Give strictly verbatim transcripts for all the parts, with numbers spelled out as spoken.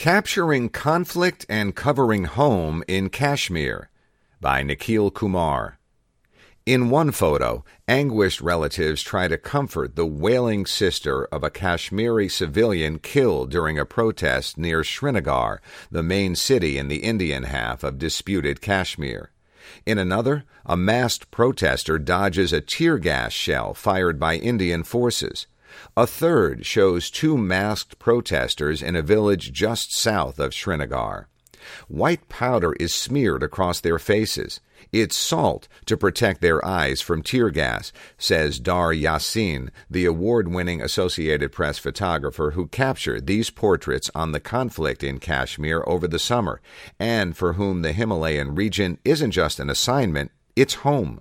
Capturing Conflict and Covering Home in Kashmir by Nikhil Kumar. In one photo, anguished relatives try to comfort the wailing sister of a Kashmiri civilian killed during a protest near Srinagar, the main city in the Indian half of disputed Kashmir. In another, a masked protester dodges a tear gas shell fired by Indian forces. A third shows two masked protesters in a village just south of Srinagar. White powder is smeared across their faces. It's salt to protect their eyes from tear gas, says Dar Yassin, the award-winning Associated Press photographer who captured these portraits on the conflict in Kashmir over the summer, and for whom the Himalayan region isn't just an assignment, it's home.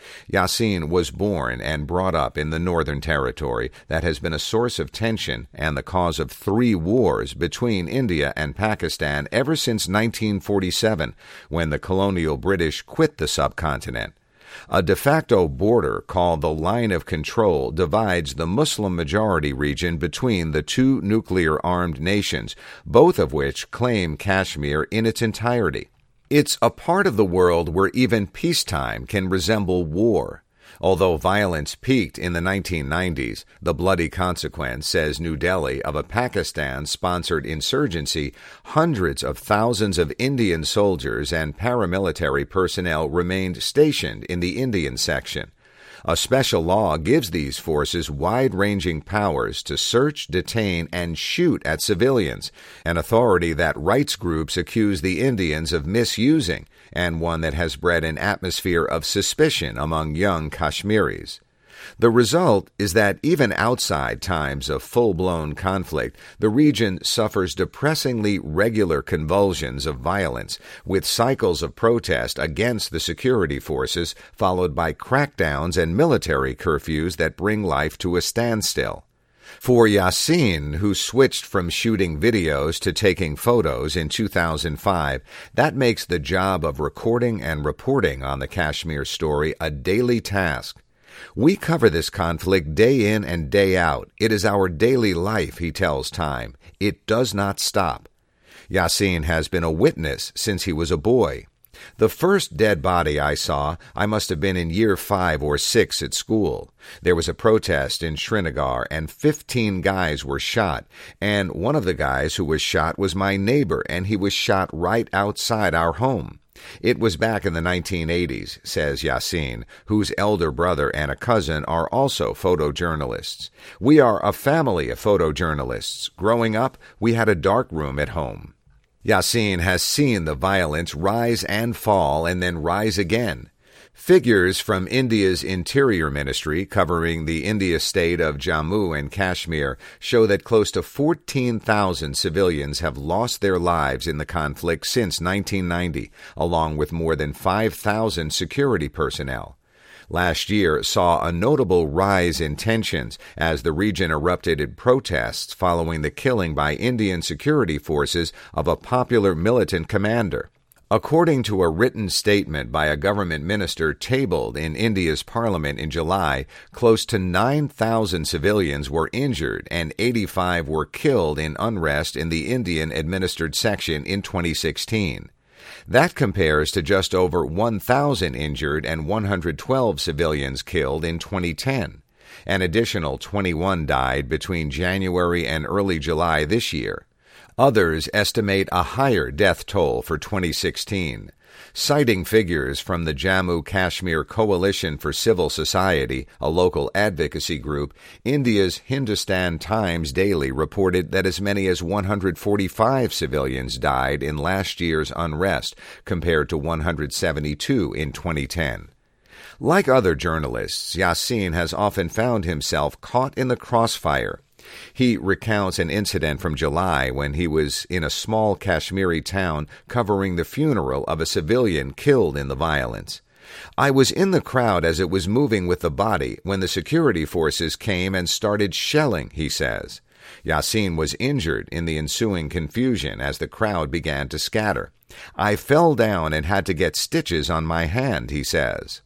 Yassin was born and brought up in the Northern Territory that has been a source of tension and the cause of three wars between India and Pakistan ever since nineteen forty-seven, when the colonial British quit the subcontinent. A de facto border called the Line of Control divides the Muslim-majority region between the two nuclear-armed nations, both of which claim Kashmir in its entirety. It's a part of the world where even peacetime can resemble war. Although violence peaked in the nineteen nineties, the bloody consequence, says New Delhi, of a Pakistan-sponsored insurgency, hundreds of thousands of Indian soldiers and paramilitary personnel remained stationed in the Indian section. A special law gives these forces wide-ranging powers to search, detain, and shoot at civilians, an authority that rights groups accuse the Indians of misusing, and one that has bred an atmosphere of suspicion among young Kashmiris. The result is that even outside times of full-blown conflict, the region suffers depressingly regular convulsions of violence, with cycles of protest against the security forces followed by crackdowns and military curfews that bring life to a standstill. For Yassin, who switched from shooting videos to taking photos in two thousand five, that makes the job of recording and reporting on the Kashmir story a daily task. We cover this conflict day in and day out. It is our daily life, he tells Time. It does not stop. Yassin has been a witness since he was a boy. The first dead body I saw, I must have been in year five or six at school. There was a protest in Srinagar, and fifteen guys were shot, and one of the guys who was shot was my neighbor, and he was shot right outside our home. It was back in the nineteen eighties, says Yassin, whose elder brother and a cousin are also photojournalists. We are a family of photojournalists. Growing up, we had a darkroom at home. Yassin has seen the violence rise and fall and then rise again. Figures from India's Interior Ministry, covering the India state of Jammu and Kashmir, show that close to fourteen thousand civilians have lost their lives in the conflict since nineteen ninety, along with more than five thousand security personnel. Last year saw a notable rise in tensions as the region erupted in protests following the killing by Indian security forces of a popular militant commander. According to a written statement by a government minister tabled in India's parliament in July, close to nine thousand civilians were injured and eighty-five were killed in unrest in the Indian-administered section in twenty sixteen. That compares to just over one thousand injured and one hundred twelve civilians killed in twenty ten. An additional twenty-one died between January and early July this year. Others estimate a higher death toll for twenty sixteen. Citing figures from the Jammu Kashmir Coalition for Civil Society, a local advocacy group, India's Hindustan Times Daily reported that as many as one hundred forty-five civilians died in last year's unrest, compared to one hundred seventy-two in twenty ten. Like other journalists, Yassin has often found himself caught in the crossfire. He recounts an incident from July when he was in a small Kashmiri town covering the funeral of a civilian killed in the violence. I was in the crowd as it was moving with the body when the security forces came and started shelling, he says. Yassin was injured in the ensuing confusion as the crowd began to scatter. I fell down and had to get stitches on my hand, he says.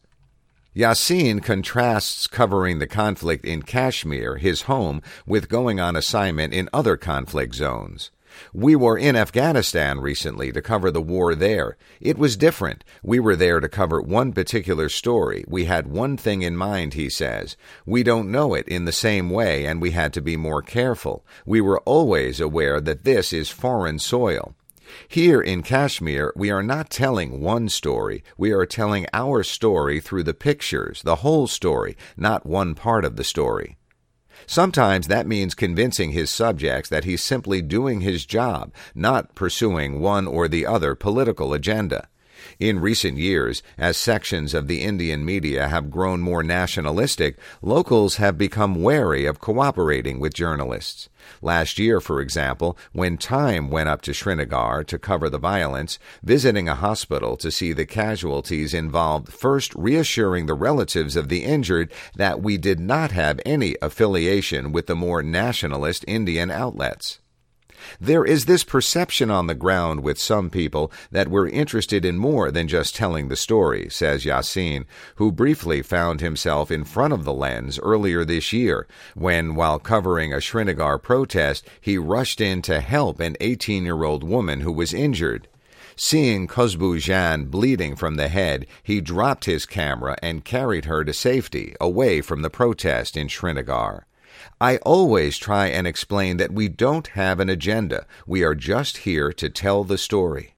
Yassin contrasts covering the conflict in Kashmir, his home, with going on assignment in other conflict zones. We were in Afghanistan recently to cover the war there. It was different. We were there to cover one particular story. We had one thing in mind, he says. We don't know it in the same way, and we had to be more careful. We were always aware that this is foreign soil. Here in Kashmir, we are not telling one story. We are telling our story through the pictures, the whole story, not one part of the story. Sometimes that means convincing his subjects that he's simply doing his job, not pursuing one or the other political agenda. In recent years, as sections of the Indian media have grown more nationalistic, locals have become wary of cooperating with journalists. Last year, for example, when Time went up to Srinagar to cover the violence, visiting a hospital to see the casualties involved first reassuring the relatives of the injured that we did not have any affiliation with the more nationalist Indian outlets. There is this perception on the ground with some people that we're interested in more than just telling the story, says Yasin, who briefly found himself in front of the lens earlier this year when, while covering a Srinagar protest, he rushed in to help an eighteen-year-old woman who was injured. Seeing Khushbu Jan bleeding from the head, he dropped his camera and carried her to safety, away from the protest in Srinagar. I always try and explain that we don't have an agenda. We are just here to tell the story.